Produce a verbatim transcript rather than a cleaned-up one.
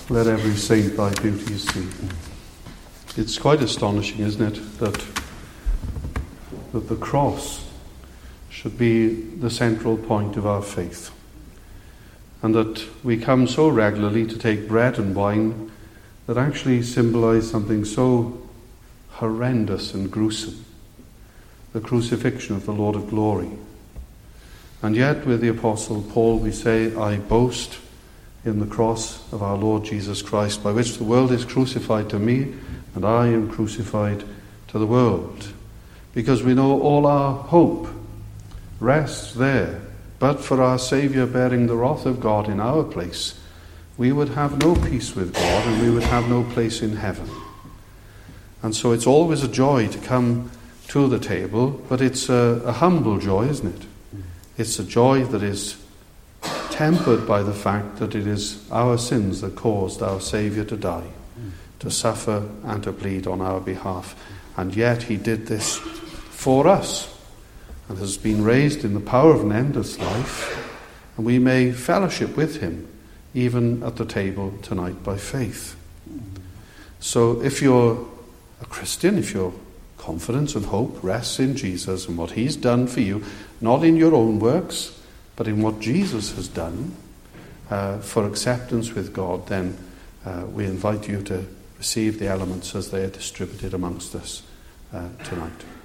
let every saint thy beauties see. It's quite astonishing, isn't it, that, that the cross should be the central point of our faith, and that we come so regularly to take bread and wine that actually symbolize something so horrendous and gruesome, the crucifixion of the Lord of glory. And yet with the Apostle Paul we say, I boast in the cross of our Lord Jesus Christ, by which the world is crucified to me, and I am crucified to the world. Because we know all our hope rests there. But for our Saviour bearing the wrath of God in our place, we would have no peace with God, and we would have no place in heaven. And so it's always a joy to come to the table, but it's a, a humble joy, isn't it? It's a joy that is tempered by the fact that it is our sins that caused our Saviour to die, to suffer and to bleed on our behalf. And yet he did this for us, and has been raised in the power of an endless life, and we may fellowship with him even at the table tonight by faith. So if you're a Christian, if your confidence and hope rests in Jesus and what he's done for you, not in your own works, but in what Jesus has done uh, for acceptance with God, then uh, we invite you to receive the elements as they are distributed amongst us uh, tonight.